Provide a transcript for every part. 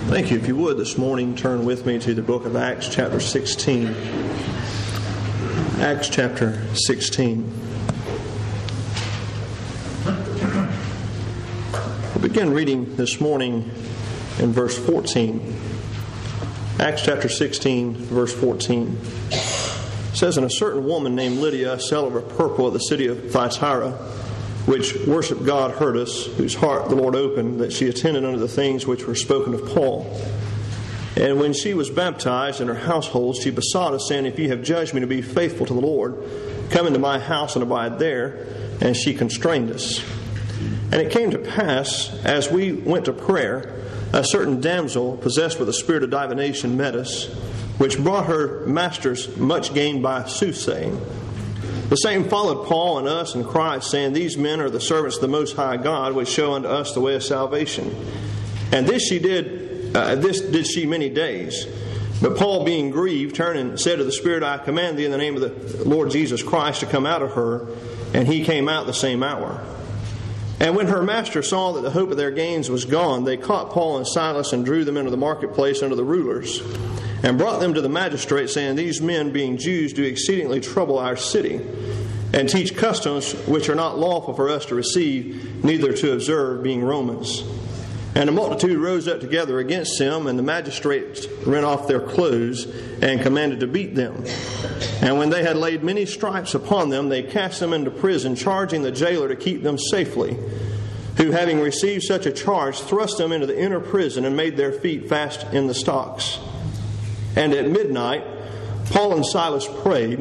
Thank you. If you would, this morning, turn with me to the book of Acts, chapter 16. Acts, chapter 16. We'll begin reading this morning in verse 14. Acts, chapter 16, verse 14. It says, "And a certain woman named Lydia, a seller of purple of the city of Thyatira, which worshipped God, heard us, whose heart the Lord opened, that she attended unto the things which were spoken of Paul. And when she was baptized in her household, she besought us, saying, If ye have judged me to be faithful to the Lord, come into my house and abide there. And she constrained us. And it came to pass, as we went to prayer, a certain damsel, possessed with a spirit of divination, met us, which brought her masters much gain by soothsaying. The same followed Paul and us and cried, saying, These men are the servants of the Most High God, which show unto us the way of salvation. And this did she many days. But Paul, being grieved, turned and said to the Spirit, I command thee in the name of the Lord Jesus Christ to come out of her. And he came out the same hour. And when her master saw that the hope of their gains was gone, they caught Paul and Silas and drew them into the marketplace unto the rulers, and brought them to the magistrates, saying, These men, being Jews, do exceedingly trouble our city, and teach customs which are not lawful for us to receive, neither to observe, being Romans. And the multitude rose up together against them, and the magistrates rent off their clothes, and commanded to beat them. And when they had laid many stripes upon them, they cast them into prison, charging the jailer to keep them safely, who, having received such a charge, thrust them into the inner prison, and made their feet fast in the stocks. And at midnight, Paul and Silas prayed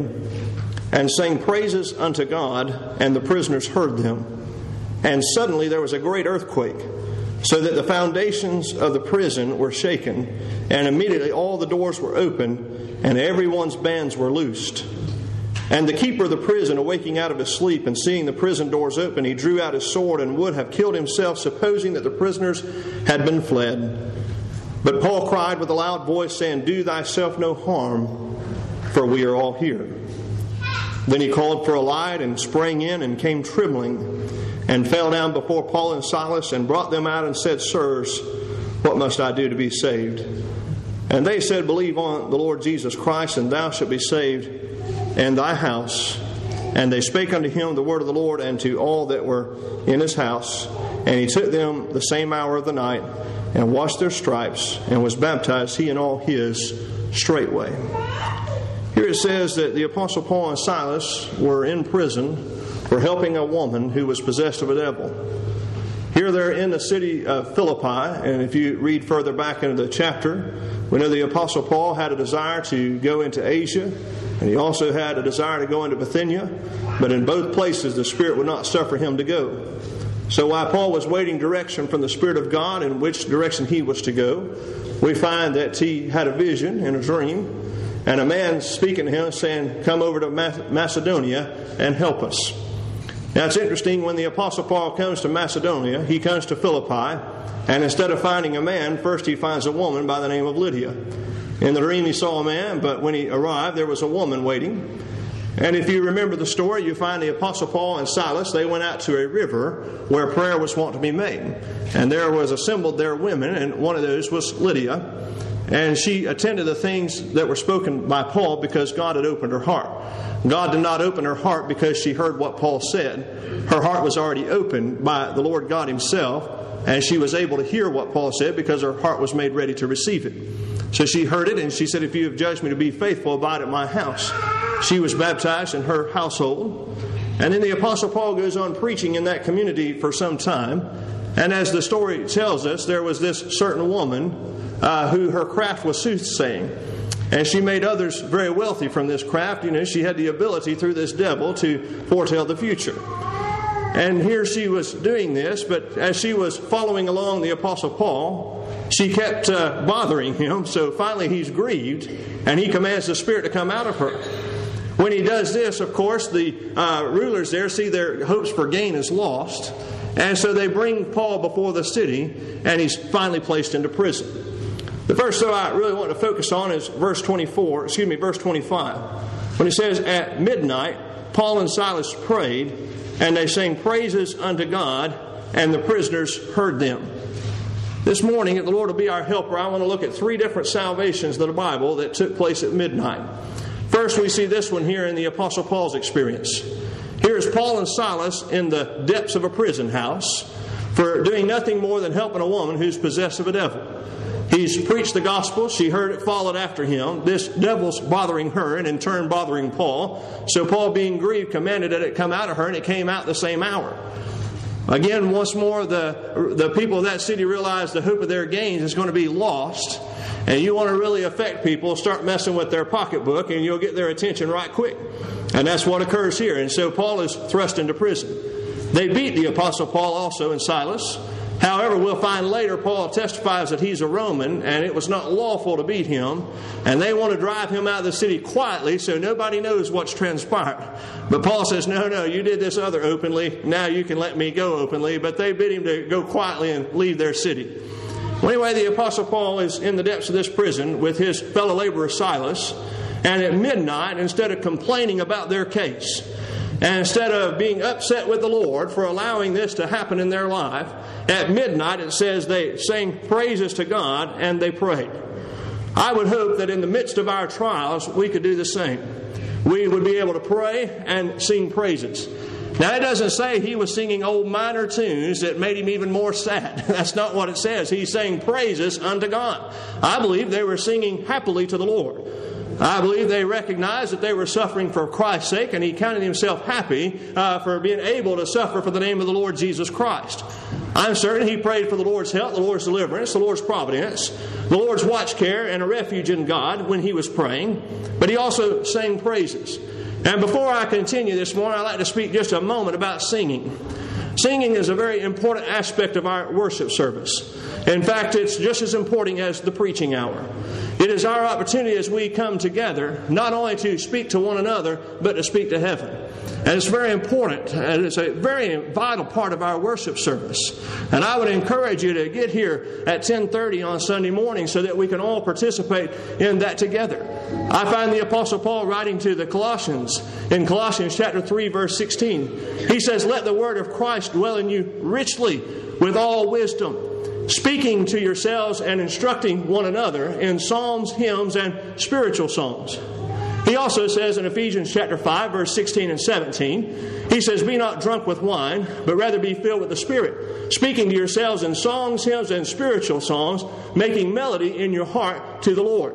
and sang praises unto God, and the prisoners heard them. And suddenly there was a great earthquake, so that the foundations of the prison were shaken, and immediately all the doors were opened, and everyone's bands were loosed. And the keeper of the prison, awaking out of his sleep and seeing the prison doors open, he drew out his sword and would have killed himself, supposing that the prisoners had been fled. But Paul cried with a loud voice, saying, Do thyself no harm, for we are all here. Then he called for a light, and sprang in, and came trembling, and fell down before Paul and Silas, and brought them out, and said, Sirs, what must I do to be saved? And they said, Believe on the Lord Jesus Christ, and thou shalt be saved, and thy house. And they spake unto him the word of the Lord, and to all that were in his house. And he took them the same hour of the night, and washed their stripes, and was baptized, he and all his, straightway. Here it says that the Apostle Paul and Silas were in prison for helping a woman who was possessed of a devil. Here they're in the city of Philippi, and if you read further back into the chapter, we know the Apostle Paul had a desire to go into Asia, and he also had a desire to go into Bithynia, but in both places the Spirit would not suffer him to go. So while Paul was waiting direction from the Spirit of God in which direction he was to go, we find that he had a vision and a dream, and a man speaking to him saying, Come over to Macedonia and help us. Now it's interesting, when the Apostle Paul comes to Macedonia, he comes to Philippi, and instead of finding a man, first he finds a woman by the name of Lydia. In the dream he saw a man, but when he arrived there was a woman waiting. And if you remember the story, you find the Apostle Paul and Silas, they went out to a river where prayer was wont to be made. And there was assembled there women, and one of those was Lydia. And she attended the things that were spoken by Paul because God had opened her heart. God did not open her heart because she heard what Paul said. Her heart was already opened by the Lord God himself, and she was able to hear what Paul said because her heart was made ready to receive it. So she heard it, and she said, If you have judged me to be faithful, abide at my house. She was baptized in her household. And then the Apostle Paul goes on preaching in that community for some time. And as the story tells us, there was this certain woman who her craft was soothsaying. And she made others very wealthy from this craft. You know, she had the ability through this devil to foretell the future. And here she was doing this, but as she was following along the Apostle Paul, she kept bothering him. So finally he's grieved, and he commands the Spirit to come out of her. When he does this, of course, the rulers there see their hopes for gain is lost. And so they bring Paul before the city, and he's finally placed into prison. The verse that I really want to focus on is verse 25. When it says, At midnight, Paul and Silas prayed, and they sang praises unto God, and the prisoners heard them. This morning, if the Lord will be our helper, I want to look at 3 different salvations of the Bible that took place at midnight. First, we see this one here in the Apostle Paul's experience. Here is Paul and Silas in the depths of a prison house for doing nothing more than helping a woman who's possessed of a devil. He's preached the gospel. She heard it, followed after him. This devil's bothering her and in turn bothering Paul. So Paul, being grieved, commanded that it come out of her, and it came out the same hour. Again, once more, the people of that city realize the hope of their gains is going to be lost. And you want to really affect people, start messing with their pocketbook, and you'll get their attention right quick. And that's what occurs here. And so Paul is thrust into prison. They beat the Apostle Paul also and Silas. However, we'll find later Paul testifies that he's a Roman and it was not lawful to beat him. And they want to drive him out of the city quietly so nobody knows what's transpired. But Paul says, no, you did this other openly. Now you can let me go openly. But they bid him to go quietly and leave their city. Well, anyway, the Apostle Paul is in the depths of this prison with his fellow laborer Silas. And at midnight, instead of complaining about their case, and instead of being upset with the Lord for allowing this to happen in their life, at midnight it says they sang praises to God and they prayed. I would hope that in the midst of our trials we could do the same. We would be able to pray and sing praises. Now, it doesn't say he was singing old minor tunes that made him even more sad. That's not what it says. He sang praises unto God. I believe they were singing happily to the Lord. I believe they recognized that they were suffering for Christ's sake, and he counted himself happy for being able to suffer for the name of the Lord Jesus Christ. I'm certain he prayed for the Lord's help, the Lord's deliverance, the Lord's providence, the Lord's watch care, and a refuge in God when he was praying. But he also sang praises. And before I continue this morning, I'd like to speak just a moment about singing. Singing is a very important aspect of our worship service. In fact, it's just as important as the preaching hour. It is our opportunity as we come together, not only to speak to one another, but to speak to heaven. And it's very important, and it's a very vital part of our worship service. And I would encourage you to get here at 10:30 on Sunday morning so that we can all participate in that together. I find the Apostle Paul writing to the Colossians, in Colossians chapter 3, verse 16. He says, "Let the word of Christ dwell in you richly with all wisdom, speaking to yourselves and instructing one another in psalms, hymns, and spiritual songs." He also says in Ephesians chapter 5, verse 16 and 17, he says, "Be not drunk with wine, but rather be filled with the Spirit, speaking to yourselves in songs, hymns, and spiritual songs, making melody in your heart to the Lord."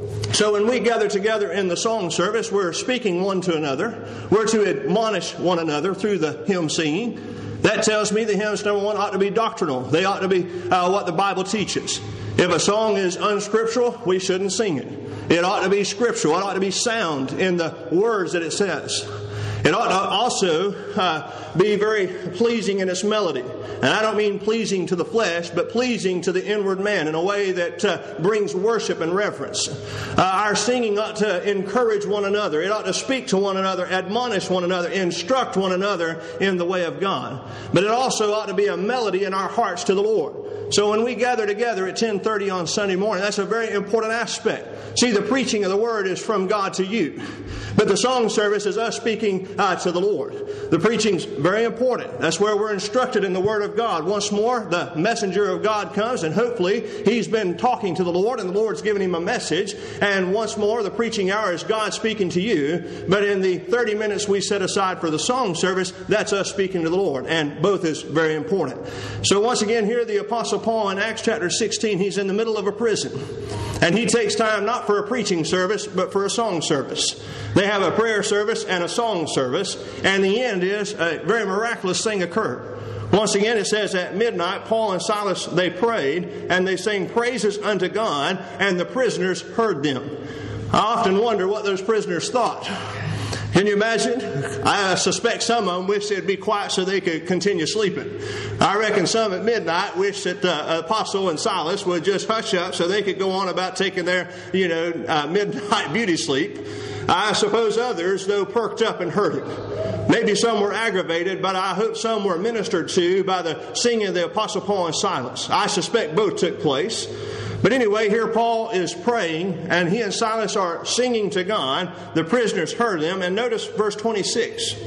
So when we gather together in the song service, we're speaking one to another. We're to admonish one another through the hymn singing. That tells me the hymns, number one, ought to be doctrinal. They ought to be what the Bible teaches. If a song is unscriptural, we shouldn't sing it. It ought to be scriptural. It ought to be sound in the words that it says. It ought to also be very pleasing in its melody. And I don't mean pleasing to the flesh, but pleasing to the inward man in a way that brings worship and reverence. Our singing ought to encourage one another. It ought to speak to one another, admonish one another, instruct one another in the way of God. But it also ought to be a melody in our hearts to the Lord. So when we gather together at 10:30 on Sunday morning, that's a very important aspect. See, the preaching of the Word is from God to you. But the song service is us speaking to the Lord. The preaching's very important. That's where we're instructed in the Word of God. Once more, the messenger of God comes, and hopefully he's been talking to the Lord, and the Lord's given him a message. And once more, the preaching hour is God speaking to you. But in the 30 minutes we set aside for the song service, that's us speaking to the Lord. And both is very important. So once again, here the Apostle Paul in Acts chapter 16, he's in the middle of a prison. And he takes time not for a preaching service, but for a song service. They have a prayer service and a song service. And the end is a very miraculous thing occurred. Once again, it says at midnight, Paul and Silas, they prayed, and they sang praises unto God, and the prisoners heard them. I often wonder what those prisoners thought. Can you imagine? I suspect some of them wish they'd be quiet so they could continue sleeping. I reckon some at midnight wish that Apostle and Silas would just hush up so they could go on about taking their, midnight beauty sleep. I suppose others, though, perked up and heard it. Maybe some were aggravated, but I hope some were ministered to by the singing of the Apostle Paul and Silas. I suspect both took place. But anyway, here Paul is praying, and he and Silas are singing to God. The prisoners heard them, and notice verse 26.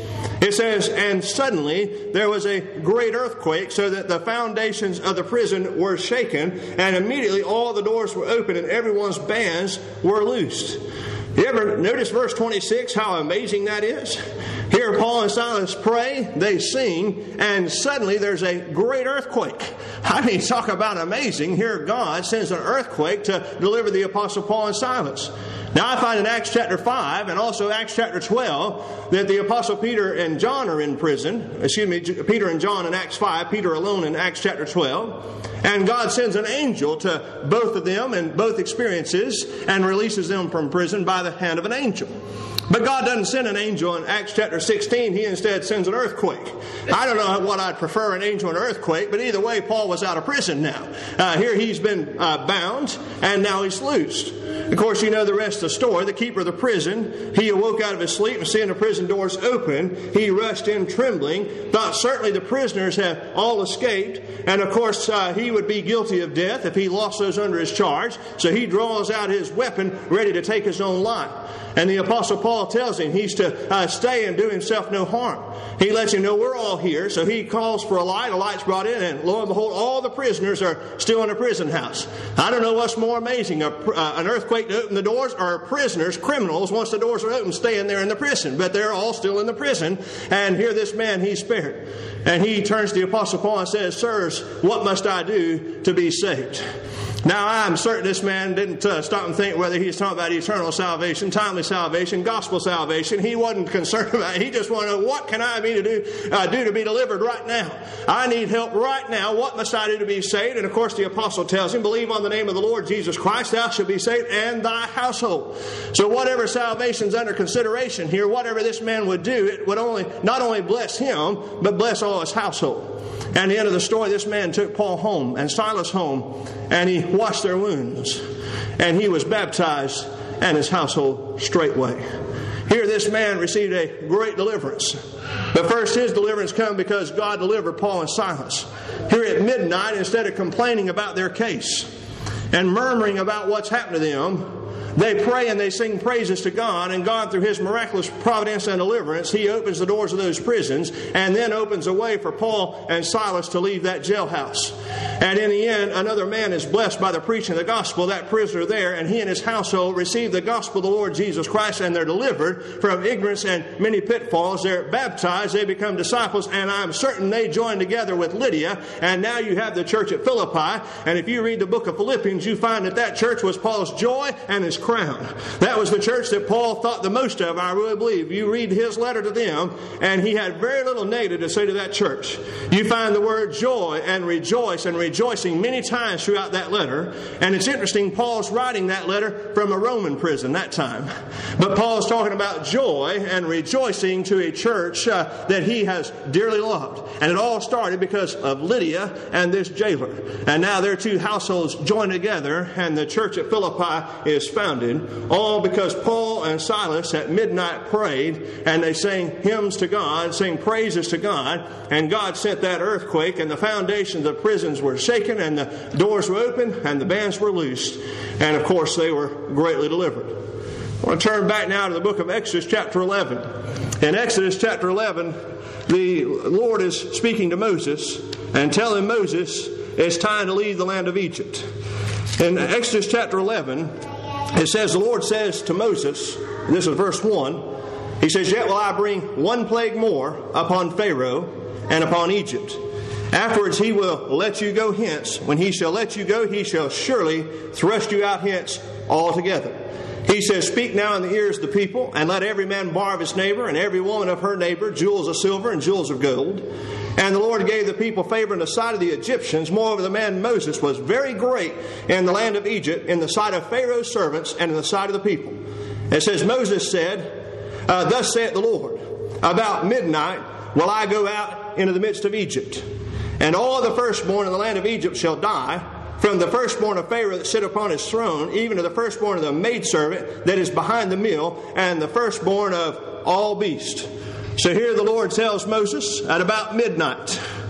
It says, and suddenly there was a great earthquake, so that the foundations of the prison were shaken, and immediately all the doors were open and everyone's bands were loosed. You ever notice verse 26, how amazing that is? Here Paul and Silas pray, they sing, and suddenly there's a great earthquake. I mean, talk about amazing. Here God sends an earthquake to deliver the Apostle Paul and Silas. Now I find in Acts chapter 5 and also Acts chapter 12 that the Apostle Peter and John are in prison. Peter and John in Acts 5, Peter alone in Acts chapter 12. And God sends an angel to both of them in both experiences and releases them from prison by the hand of an angel. But God doesn't send an angel in Acts chapter 16. He instead sends an earthquake. I don't know what I'd prefer, an angel or an earthquake, but either way, Paul was out of prison now. Here he's been bound, and now he's loosed. Of course, you know the rest of the story. The keeper of the prison, he awoke out of his sleep and seeing the prison doors open, he rushed in trembling, thought certainly the prisoners have all escaped, and of course he would be guilty of death if he lost those under his charge. So he draws out his weapon ready to take his own life. And the Apostle Paul tells him he's to stay and do himself no harm. He lets him know we're all here. So he calls for a light. A light's brought in, and lo and behold, all the prisoners are still in a prison house. I don't know what's more amazing, an earthquake to open the doors, or prisoners, criminals, once the doors are open, staying there in the prison. But they're all still in the prison. And here this man, he's spared. And he turns to the Apostle Paul and says, "Sirs, what must I do to be saved?" Now, I'm certain this man didn't stop and think whether he's talking about eternal salvation, timely salvation, gospel salvation. He wasn't concerned about it. He just wanted to know, what can I do to be delivered right now? I need help right now. What must I do to be saved? And of course, the apostle tells him, believe on the name of the Lord Jesus Christ, thou shalt be saved, and thy household. So whatever salvation's under consideration here, whatever this man would do, it would not only bless him, but bless all his household. And at the end of the story, this man took Paul home and Silas home, and he washed their wounds, and he was baptized, and his household straightway. Here this man received a great deliverance. But first, his deliverance came because God delivered Paul and Silas. Here at midnight, instead of complaining about their case and murmuring about what's happened to them, they pray and they sing praises to God, and God, through His miraculous providence and deliverance, He opens the doors of those prisons and then opens a way for Paul and Silas to leave that jailhouse. And in the end, another man is blessed by the preaching of the gospel, that prisoner there, and he and his household receive the gospel of the Lord Jesus Christ, and they're delivered from ignorance and many pitfalls. They're baptized, they become disciples, and I'm certain they join together with Lydia, and now you have the church at Philippi. And if you read the book of Philippians, you find that that church was Paul's joy and his crown. That was the church that Paul thought the most of, I really believe. You read his letter to them, and he had very little negative to say to that church. You find the word joy and rejoice and rejoicing many times throughout that letter. And it's interesting, Paul's writing that letter from a Roman prison that time. But Paul's talking about joy and rejoicing to a church that he has dearly loved. And it all started because of Lydia and this jailer. And now their two households join together, and the church at Philippi is founded. All because Paul and Silas at midnight prayed, and they sang hymns to God, sang praises to God, and God sent that earthquake, and the foundations of the prisons were shaken, and the doors were open, and the bands were loosed, and of course they were greatly delivered. I want to turn back now to the book of Exodus chapter 11. In Exodus chapter 11, the Lord is speaking to Moses and telling Moses it's time to leave the land of Egypt. In Exodus chapter 11, it says, the Lord says to Moses, and this is verse 1, He says, yet will I bring one plague more upon Pharaoh and upon Egypt. Afterwards he will let you go hence. When he shall let you go, he shall surely thrust you out hence altogether. He says, speak now in the ears of the people, and let every man borrow of his neighbor, and every woman of her neighbor, jewels of silver and jewels of gold. And the Lord gave the people favor in the sight of the Egyptians. Moreover, the man Moses was very great in the land of Egypt, in the sight of Pharaoh's servants, and in the sight of the people. It says, Moses said, thus saith the Lord, about midnight will I go out into the midst of Egypt, and all the firstborn in the land of Egypt shall die, from the firstborn of Pharaoh that sit upon his throne, even to the firstborn of the maidservant that is behind the mill, and the firstborn of all beasts. So here the Lord tells Moses at about midnight,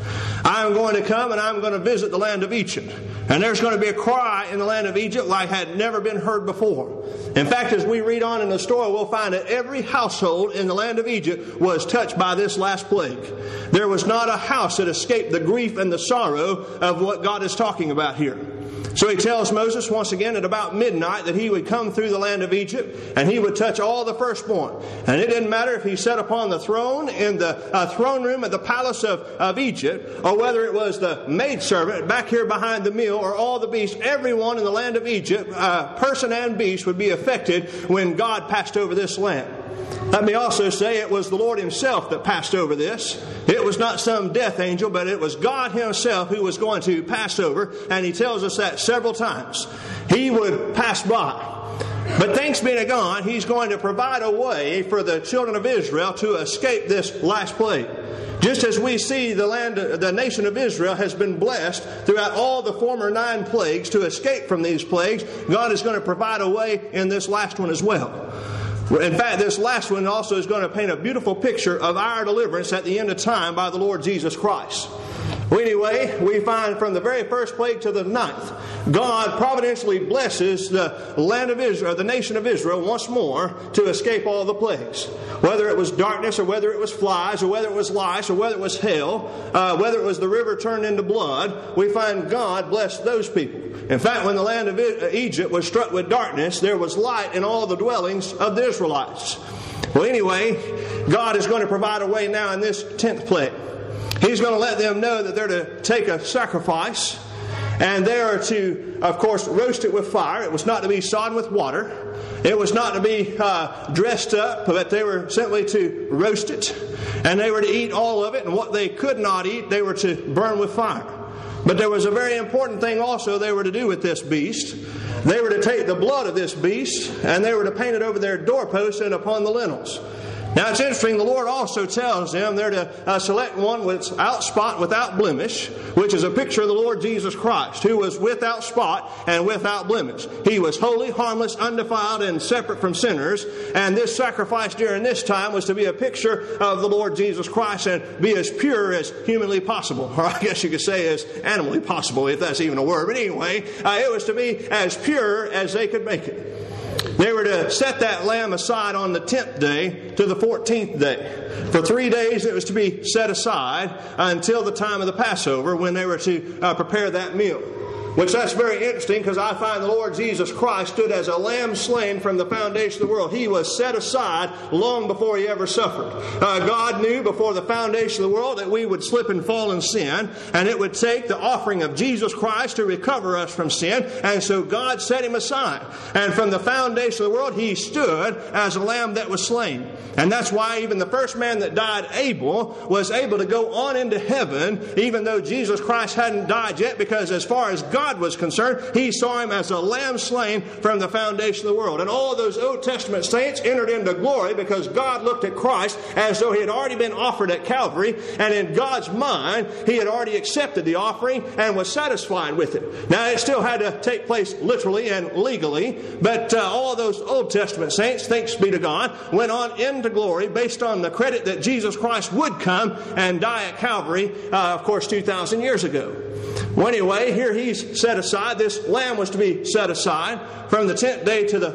I'm going to come and I'm going to visit the land of Egypt. And there's going to be a cry in the land of Egypt like had never been heard before. In fact, as we read on in the story, we'll find that every household in the land of Egypt was touched by this last plague. There was not a house that escaped the grief and the sorrow of what God is talking about here. So he tells Moses once again at about midnight that he would come through the land of Egypt and he would touch all the firstborn. And it didn't matter if he sat upon the throne in the throne room at the palace of Egypt, or whether it was the maidservant back here behind the meal, or all the beasts. Everyone in the land of Egypt, person and beast, would be affected when God passed over this land. Let me also say it was the Lord Himself that passed over this. It was not some death angel, but it was God Himself who was going to pass over, and He tells us that several times. He would pass by. But thanks be to God, He's going to provide a way for the children of Israel to escape this last plague. Just as we see the nation of Israel has been blessed throughout all the former 9 plagues to escape from these plagues, God is going to provide a way in this last one as well. In fact, this last one also is going to paint a beautiful picture of our deliverance at the end of time by the Lord Jesus Christ. Well, anyway, we find from the very first plague to the 9th, God providentially blesses the land of Israel, the nation of Israel, once more to escape all the plagues. Whether it was darkness, or whether it was flies, or whether it was lice, or whether it was hail, whether it was the river turned into blood, we find God blessed those people. In fact, when the land of Egypt was struck with darkness, there was light in all the dwellings of the Israelites. Well, anyway, God is going to provide a way now in this 10th plague. He's going to let them know that they're to take a sacrifice, and they are to, of course, roast it with fire. It was not to be sodden with water. It was not to be dressed up, but they were simply to roast it. And they were to eat all of it, and what they could not eat, they were to burn with fire. But there was a very important thing also they were to do with this beast. They were to take the blood of this beast, and they were to paint it over their doorposts and upon the lintels. Now it's interesting, the Lord also tells them they're to select one without spot, without blemish, which is a picture of the Lord Jesus Christ, who was without spot and without blemish. He was holy, harmless, undefiled, and separate from sinners. And this sacrifice during this time was to be a picture of the Lord Jesus Christ and be as pure as humanly possible. Or I guess you could say as animally possible, if that's even a word. But anyway, it was to be as pure as they could make it. They were to set that lamb aside on the 10th day to the 14th day. For 3 days it was to be set aside until the time of the Passover, when they were to prepare that meal. Which that's very interesting, because I find the Lord Jesus Christ stood as a lamb slain from the foundation of the world. He was set aside long before He ever suffered. God knew before the foundation of the world that we would slip and fall in sin, and it would take the offering of Jesus Christ to recover us from sin. And so God set Him aside. And from the foundation of the world, He stood as a lamb that was slain. And that's why even the first man that died, Abel, was able to go on into heaven, even though Jesus Christ hadn't died yet, because as far as God was concerned, He saw Him as a lamb slain from the foundation of the world. And all those Old Testament saints entered into glory because God looked at Christ as though He had already been offered at Calvary, and in God's mind He had already accepted the offering and was satisfied with it. Now it still had to take place literally and legally, but all those Old Testament saints, thanks be to God, went on into glory based on the credit that Jesus Christ would come and die at Calvary, of course, 2,000 years ago. Well, anyway, here He's set aside. This lamb was to be set aside from the 10th day to the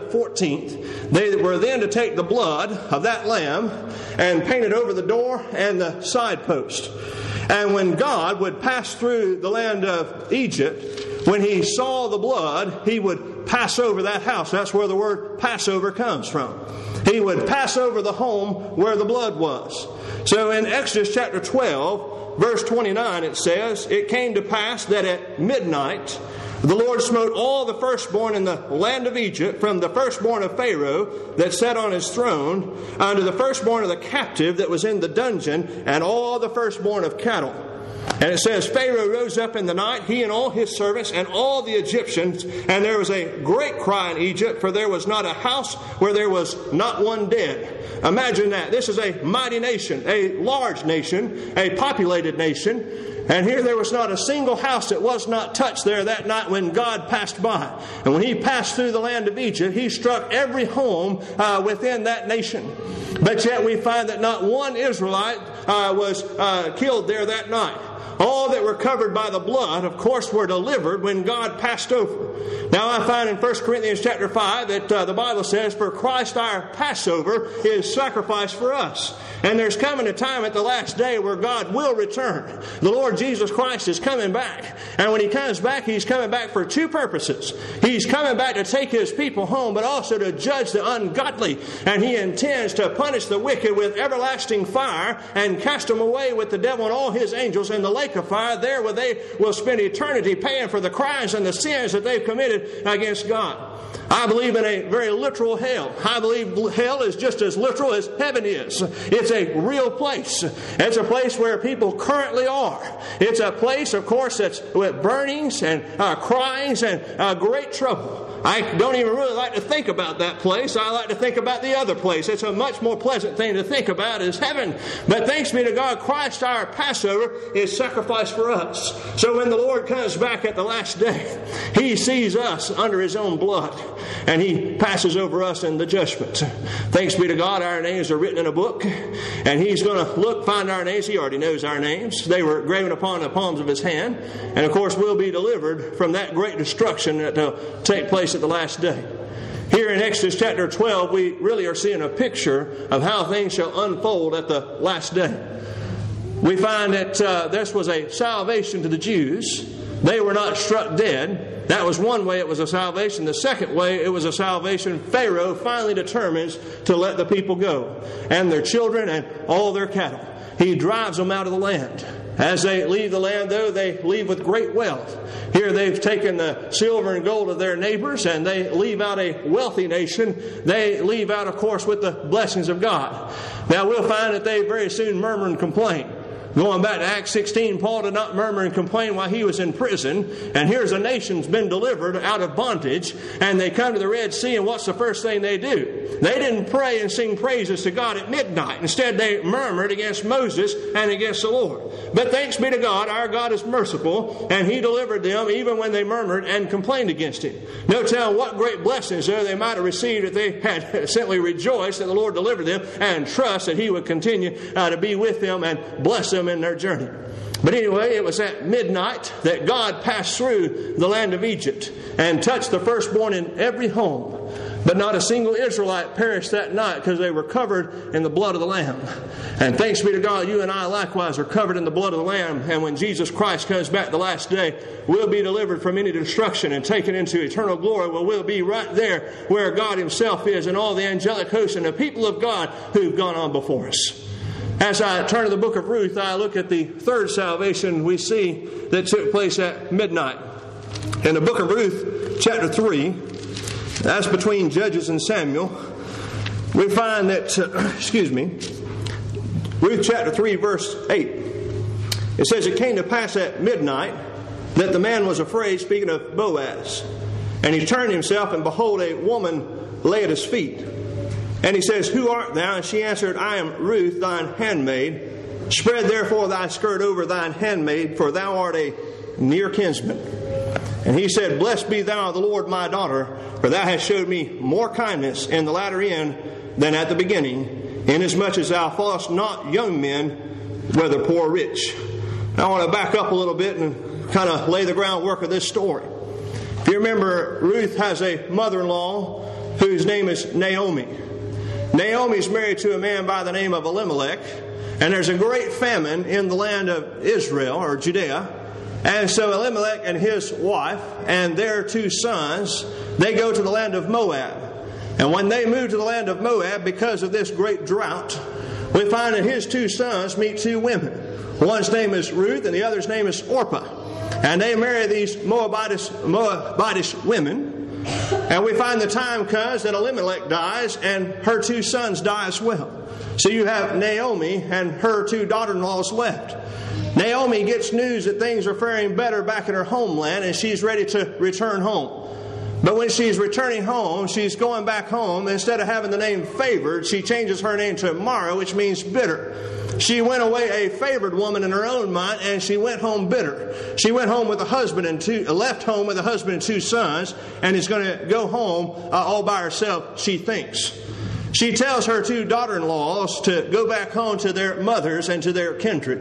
14th. They were then to take the blood of that lamb and paint it over the door and the side post. And when God would pass through the land of Egypt, when He saw the blood, He would pass over that house. That's where the word Passover comes from. He would pass over the home where the blood was. So in Exodus chapter 12, Verse 29, it says, "It came to pass that at midnight the Lord smote all the firstborn in the land of Egypt, from the firstborn of Pharaoh that sat on his throne, unto the firstborn of the captive that was in the dungeon, and all the firstborn of cattle." And it says, "Pharaoh rose up in the night, he and all his servants, and all the Egyptians, and there was a great cry in Egypt, for there was not a house where there was not one dead." Imagine that. This is a mighty nation, a large nation, a populated nation. And here there was not a single house that was not touched there that night when God passed by. And when He passed through the land of Egypt, He struck every home within that nation. But yet we find that not one Israelite was killed there that night. all that were covered by the blood, of course, were delivered when God passed over. Now I find in 1 Corinthians chapter 5 that the Bible says, "For Christ our Passover is sacrificed for us." And there's coming a time at the last day where God will return. The Lord Jesus Christ is coming back. And when He comes back, He's coming back for two purposes. He's coming back to take His people home, but also to judge the ungodly. And He intends to punish the wicked with everlasting fire and cast them away with the devil and all his angels in the lake of fire, there where they will spend eternity paying for the crimes and the sins that they've committed against God. I believe in a very literal hell. I believe hell is just as literal as heaven is. It's a real place. It's a place where people currently are. It's a place, of course, that's with burnings and cryings and great trouble. I don't even really like to think about that place. I like to think about the other place. It's a much more pleasant thing to think about is heaven. But thanks be to God, Christ our Passover is sacrificed for us. So when the Lord comes back at the last day, He sees us under His own blood, and He passes over us in the judgment. Thanks be to God, our names are written in a book, and He's going to find our names. He already knows our names. They were graven upon the palms of His hand, and of course we'll be delivered from that great destruction that will take place at the last day. Here in Exodus chapter 12, we really are seeing a picture of how things shall unfold at the last day. We find that this was a salvation to the Jews. They were not struck dead. That was one way it was a salvation. The second way it was a salvation, Pharaoh finally determines to let the people go, and their children and all their cattle. He drives them out of the land. As they leave the land, though, they leave with great wealth. Here they've taken the silver and gold of their neighbors, and they leave out a wealthy nation. They leave out, of course, with the blessings of God. Now we'll find that they very soon murmur and complain. Going back to Acts 16, Paul did not murmur and complain while he was in prison. And here's a nation's been delivered out of bondage. And they come to the Red Sea, and what's the first thing they do? They didn't pray and sing praises to God at midnight. Instead, they murmured against Moses and against the Lord. But thanks be to God, our God is merciful, and He delivered them even when they murmured and complained against Him. No telling what great blessings there they might have received if they had simply rejoiced that the Lord delivered them and trust that He would continue to be with them and bless them in their journey. But anyway, it was at midnight that God passed through the land of Egypt and touched the firstborn in every home. But not a single Israelite perished that night because they were covered in the blood of the Lamb. And thanks be to God, you and I likewise are covered in the blood of the Lamb. And when Jesus Christ comes back the last day, we'll be delivered from any destruction and taken into eternal glory. Well, we'll be right there where God Himself is and all the angelic hosts and the people of God who've gone on before us. As I turn to the book of Ruth, I look at the third salvation we see that took place at midnight. In the book of Ruth, chapter 3, that's between Judges and Samuel, we find that, Ruth chapter 3, verse 8. It says, "It came to pass at midnight that the man was afraid," speaking of Boaz. "And he turned himself, and behold, a woman lay at his feet. And he says, Who art thou? And she answered, I am Ruth, thine handmaid. Spread therefore thy skirt over thine handmaid, for thou art a near kinsman. And he said, Blessed be thou of the Lord, my daughter, for thou hast showed me more kindness in the latter end than at the beginning, inasmuch as thou followest not young men, whether poor or rich." Now, I want to back up a little bit and kind of lay the groundwork of this story. If you remember, Ruth has a mother-in-law whose name is Naomi. Naomi's married to a man by the name of Elimelech, and there's a great famine in the land of Israel, or Judea. And so Elimelech and his wife and their two sons, they go to the land of Moab. And when they move to the land of Moab, because of this great drought, we find that his two sons meet two women. One's name is Ruth and the other's name is Orpah. And they marry these Moabitish women. And we find the time comes that Elimelech dies and her two sons die as well. So you have Naomi and her two daughter-in-laws left. Naomi gets news that things are faring better back in her homeland, and she's ready to return home. But when she's returning home, she's going back home. Instead of having the name favored, she changes her name to Mara, which means bitter. She went away a favored woman in her own mind, and she went home bitter. She went home with a husband and left home with a husband and two sons, and is going to go home all by herself, she thinks. She tells her two daughter-in-laws to go back home to their mothers and to their kindred.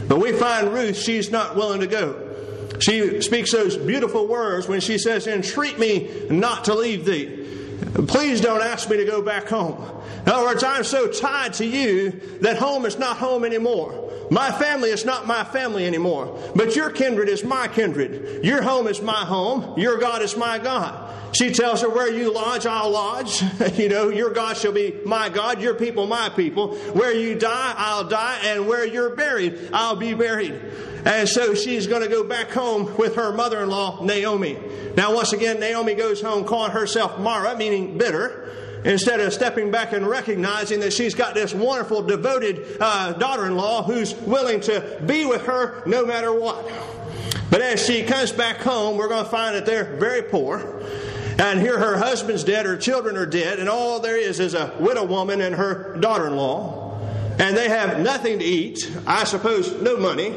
But we find Ruth, she's not willing to go. She speaks those beautiful words when she says, "Entreat me not to leave thee. Please don't ask me to go back home." In other words, I'm so tied to you that home is not home anymore. My family is not my family anymore. But your kindred is my kindred. Your home is my home. Your God is my God. She tells her, "Where you lodge, I'll lodge. Your God shall be my God, your people my people. Where you die, I'll die, and where you're buried, I'll be buried." And so she's going to go back home with her mother-in-law, Naomi. Now, once again, Naomi goes home calling herself Mara, meaning bitter, instead of stepping back and recognizing that she's got this wonderful, devoted daughter-in-law who's willing to be with her no matter what. But as she comes back home, we're going to find that they're very poor. And here her husband's dead, her children are dead, and all there is a widow woman and her daughter-in-law. And they have nothing to eat, I suppose no money.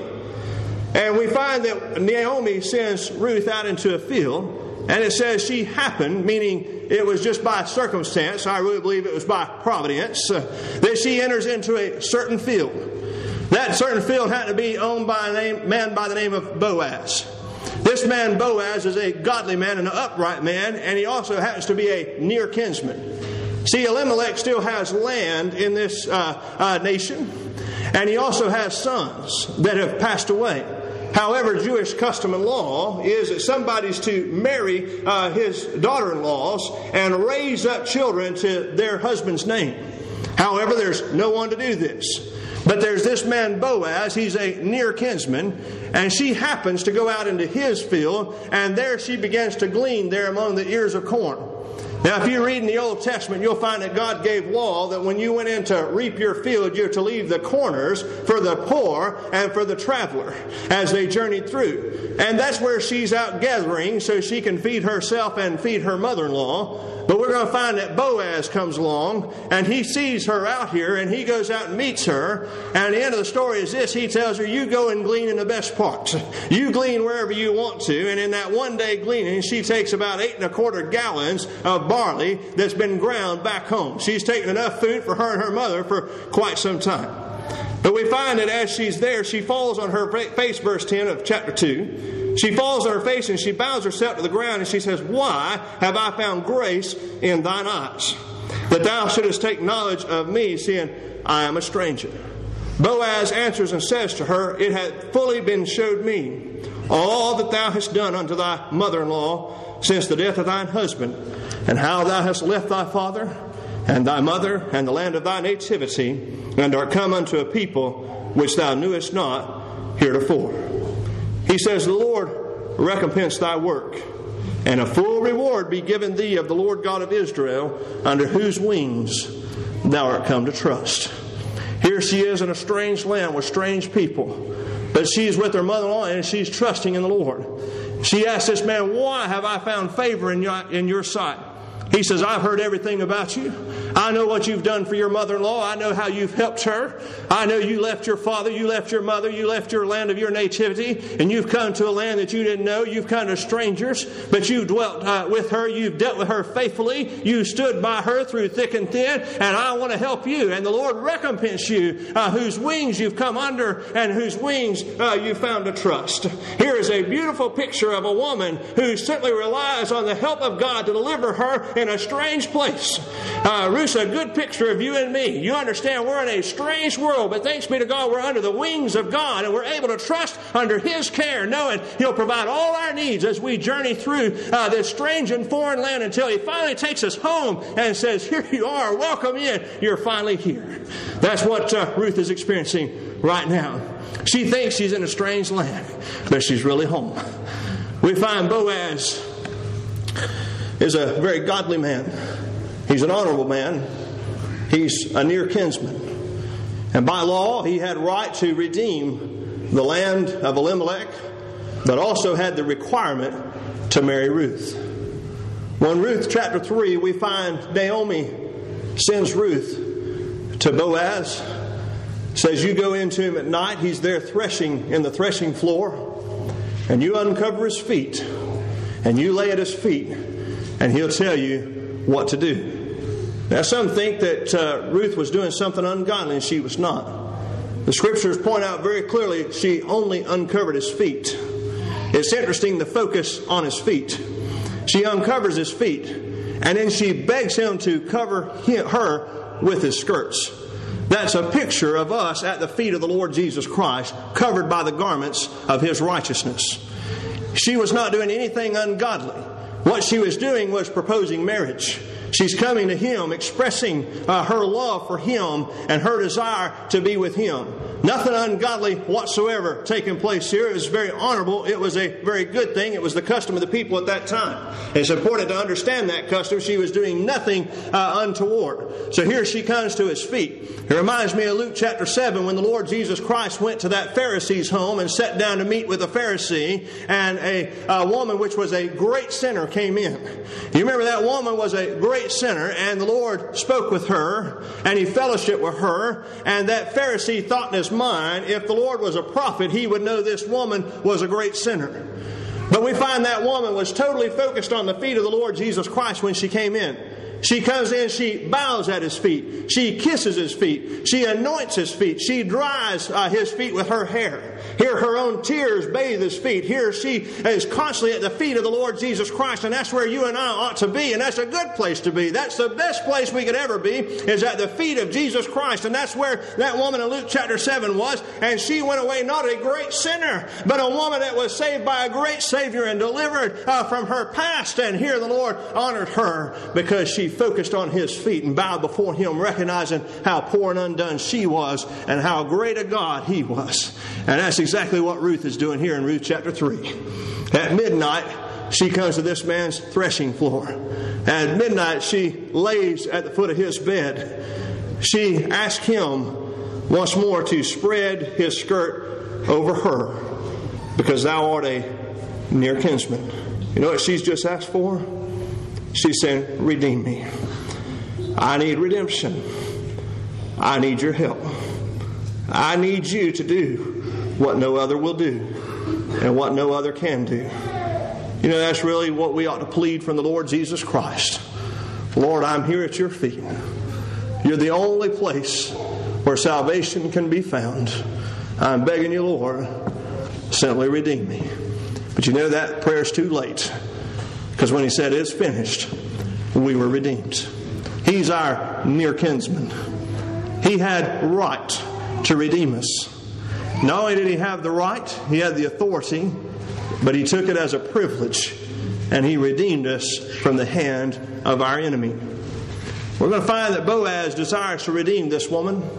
And we find that Naomi sends Ruth out into a field, and it says she happened, meaning it was just by circumstance, I really believe it was by providence, that she enters into a certain field. That certain field happened to be owned by a man by the name of Boaz. This man Boaz is a godly man and an upright man, and he also happens to be a near kinsman. See, Elimelech still has land in this nation, and he also has sons that have passed away. However, Jewish custom and law is that somebody's to marry his daughter-in-laws and raise up children to their husband's name. However, there's no one to do this. But there's this man Boaz, he's a near kinsman, and she happens to go out into his field, and there she begins to glean there among the ears of corn. Now, if you read in the Old Testament, you'll find that God gave law that when you went in to reap your field, you're to leave the corners for the poor and for the traveler as they journeyed through. And that's where she's out gathering so she can feed herself and feed her mother-in-law. But we're going to find that Boaz comes along, and he sees her out here, and he goes out and meets her. And the end of the story is this. He tells her, "You go and glean in the best parts. You glean wherever you want to." And in that one day gleaning, she takes about 8 1/4 gallons of barley that's been ground back home. She's taken enough food for her and her mother for quite some time. But we find that as she's there, she falls on her face, verse 10 of chapter 2. She falls on her face and she bows herself to the ground and she says, "Why have I found grace in thine eyes, that thou shouldest take knowledge of me, seeing I am a stranger?" Boaz answers and says to her, "It hath fully been showed me all that thou hast done unto thy mother-in-law since the death of thine husband, and how thou hast left thy father and thy mother and the land of thy nativity, and art come unto a people which thou knewest not heretofore." He says, "The Lord recompense thy work, and a full reward be given thee of the Lord God of Israel, under whose wings thou art come to trust." Here she is in a strange land with strange people, but she's with her mother-in-law and she's trusting in the Lord. She asks this man, "Why have I found favor in your sight?" He says, "I've heard everything about you. I know what you've done for your mother-in-law. I know how you've helped her. I know you left your father, you left your mother, you left your land of your nativity, and you've come to a land that you didn't know. You've come to strangers, but you dwelt with her. You've dealt with her faithfully. You stood by her through thick and thin, and I want to help you. And the Lord recompense you, whose wings you've come under and whose wings you found to trust." Here is a beautiful picture of a woman who simply relies on the help of God to deliver her in a strange place. Ruth's a good picture of you and me. You understand we're in a strange world, but thanks be to God, we're under the wings of God, and we're able to trust under His care, knowing He'll provide all our needs as we journey through this strange and foreign land until He finally takes us home and says, "Here you are, welcome in, you're finally here." That's what Ruth is experiencing right now. She thinks she's in a strange land, but she's really home. We find Boaz is a very godly man. He's an honorable man. He's a near kinsman. And by law, he had right to redeem the land of Elimelech, but also had the requirement to marry Ruth. Well, in Ruth chapter 3, we find Naomi sends Ruth to Boaz. Says, "You go into him at night. He's there threshing in the threshing floor. And you uncover his feet. And you lay at his feet. And he'll tell you what to do." Now, some think that Ruth was doing something ungodly, and she was not. The Scriptures point out very clearly she only uncovered his feet. It's interesting, the focus on his feet. She uncovers his feet, and then she begs him to cover her with his skirts. That's a picture of us at the feet of the Lord Jesus Christ, covered by the garments of His righteousness. She was not doing anything ungodly. What she was doing was proposing marriage. She's coming to Him, expressing her love for Him and her desire to be with Him. Nothing ungodly whatsoever taking place here. It was very honorable. It was a very good thing. It was the custom of the people at that time. It's important to understand that custom. She was doing nothing untoward. So here she comes to His feet. It reminds me of Luke chapter 7 when the Lord Jesus Christ went to that Pharisee's home and sat down to meet with a Pharisee, and a woman which was a great sinner came in. You remember that woman was a great sinner, and the Lord spoke with her and He fellowshiped with her, and that Pharisee thought in his mind, if the Lord was a prophet, he would know this woman was a great sinner. But we find that woman was totally focused on the feet of the Lord Jesus Christ when she came in. She comes in, she bows at His feet. She kisses His feet. She anoints His feet. She dries His feet with her hair. Here her own tears bathe His feet. Here she is constantly at the feet of the Lord Jesus Christ, and that's where you and I ought to be, and that's a good place to be. That's the best place we could ever be, is at the feet of Jesus Christ, and that's where that woman in Luke chapter 7 was, and she went away not a great sinner, but a woman that was saved by a great Savior and delivered from her past, and here the Lord honored her because she focused on His feet and bowed before Him, recognizing how poor and undone she was and how great a God He was. And that's exactly what Ruth is doing here in Ruth chapter 3. At midnight, she comes to this man's threshing floor. At midnight, she lays at the foot of his bed. She asks him once more to spread his skirt over her, because thou art a near kinsman. You know what she's just asked for? She's saying, redeem me. I need redemption. I need your help. I need you to do what no other will do and what no other can do. You know, that's really what we ought to plead from the Lord Jesus Christ. Lord, I'm here at your feet. You're the only place where salvation can be found. I'm begging you, Lord, simply redeem me. But you know that prayer's too late. Because when He said it's finished, we were redeemed. He's our near kinsman. He had right to redeem us. Not only did He have the right, He had the authority, but He took it as a privilege, and He redeemed us from the hand of our enemy. We're going to find that Boaz desires to redeem this woman,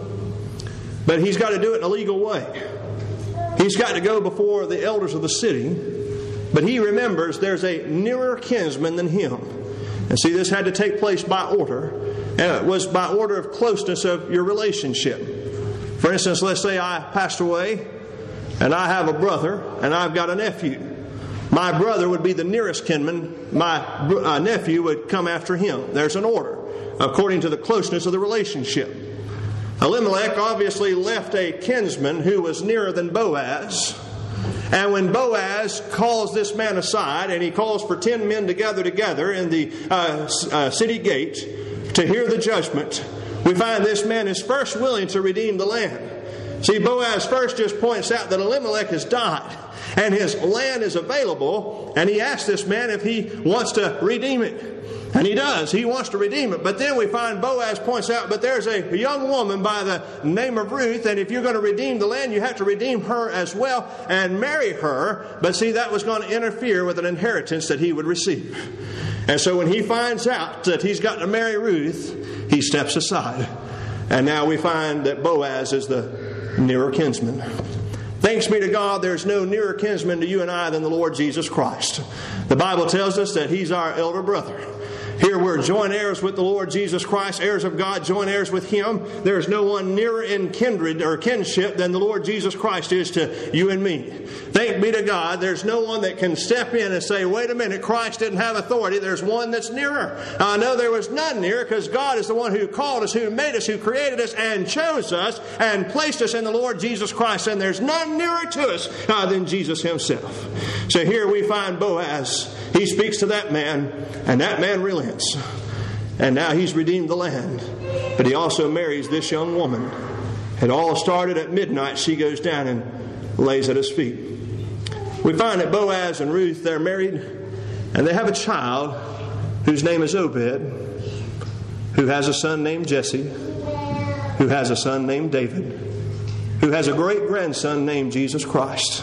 but he's got to do it in a legal way. He's got to go before the elders of the city, but he remembers there's a nearer kinsman than him. And see, this had to take place by order, and it was by order of closeness of your relationship. For instance, let's say I passed away, and I have a brother, and I've got a nephew. My brother would be the nearest kinman. My nephew would come after him. There's an order, according to the closeness of the relationship. Elimelech obviously left a kinsman who was nearer than Boaz. And when Boaz calls this man aside, and he calls for 10 men to gather together in the city gate to hear the judgment, we find this man is first willing to redeem the land. See, Boaz first just points out that Elimelech has died, and his land is available, and he asks this man if he wants to redeem it. And he does. He wants to redeem it. But then we find Boaz points out, but there's a young woman by the name of Ruth, and if you're going to redeem the land, you have to redeem her as well and marry her. But see, that was going to interfere with an inheritance that he would receive. And so when he finds out that he's got to marry Ruth, he steps aside. And now we find that Boaz is the nearer kinsman. Thanks be to God, there's no nearer kinsman to you and I than the Lord Jesus Christ. The Bible tells us that He's our elder brother. Here we're joint heirs with the Lord Jesus Christ, heirs of God, joint heirs with Him. There is no one nearer in kindred or kinship than the Lord Jesus Christ is to you and me. Thank be to God, there's no one that can step in and say, wait a minute, Christ didn't have authority. There's one that's nearer. I know there was none nearer, because God is the one who called us, who made us, who created us, and chose us, and placed us in the Lord Jesus Christ. And there's none nearer to us than Jesus Himself. So here we find Boaz. He speaks to that man, and that man relents. And now he's redeemed the land. But he also marries this young woman. It all started at midnight. She goes down and lays at his feet. We find that Boaz and Ruth, they're married, and they have a child whose name is Obed, who has a son named Jesse, who has a son named David, who has a great-grandson named Jesus Christ.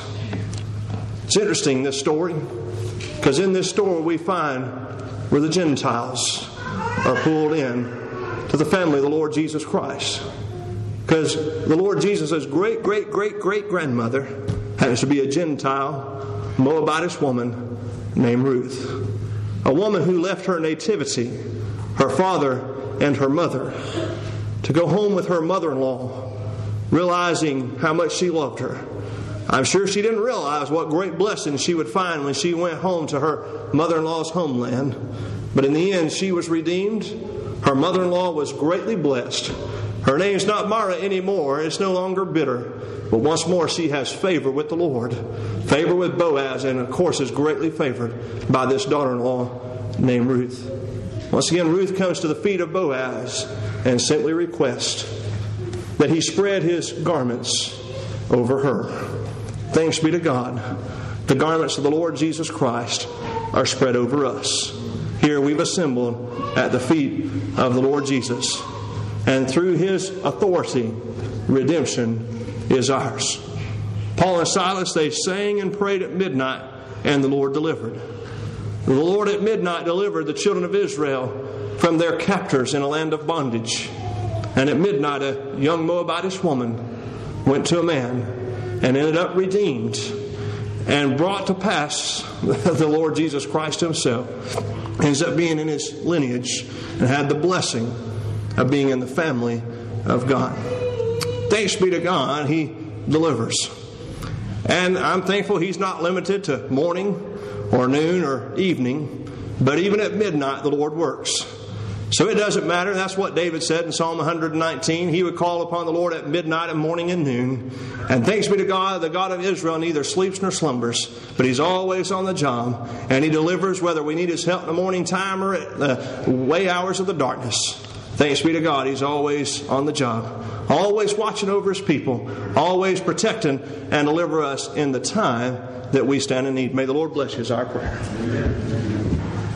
It's interesting, this story, because in this story we find where the Gentiles are pulled in to the family of the Lord Jesus Christ. Because the Lord Jesus' great-great-great-great-grandmother happens to be a Gentile, Moabitess woman named Ruth. A woman who left her nativity, her father and her mother, to go home with her mother-in-law, realizing how much she loved her. I'm sure she didn't realize what great blessing she would find when she went home to her mother-in-law's homeland. But in the end, she was redeemed. Her mother-in-law was greatly blessed. Her name's not Mara anymore. It's no longer bitter. But once more, she has favor with the Lord. Favor with Boaz, and of course is greatly favored by this daughter-in-law named Ruth. Once again, Ruth comes to the feet of Boaz and simply requests that he spread his garments over her. Thanks be to God. The garments of the Lord Jesus Christ are spread over us. Here we've assembled at the feet of the Lord Jesus. And through His authority, redemption is ours. Paul and Silas, they sang and prayed at midnight, and the Lord delivered. The Lord at midnight delivered the children of Israel from their captors in a land of bondage. And at midnight, a young Moabitess woman went to a man and ended up redeemed and brought to pass the Lord Jesus Christ Himself. Ends up being in his lineage and had the blessing of being in the family of God. Thanks be to God, He delivers. And I'm thankful He's not limited to morning or noon or evening, but even at midnight the Lord works. So it doesn't matter. That's what David said in Psalm 119. He would call upon the Lord at midnight and morning and noon. And thanks be to God, the God of Israel neither sleeps nor slumbers, but He's always on the job. And He delivers whether we need His help in the morning time or at the way hours of the darkness. Thanks be to God, He's always on the job. Always watching over His people. Always protecting and deliver us in the time that we stand in need. May the Lord bless you is our prayer. Amen.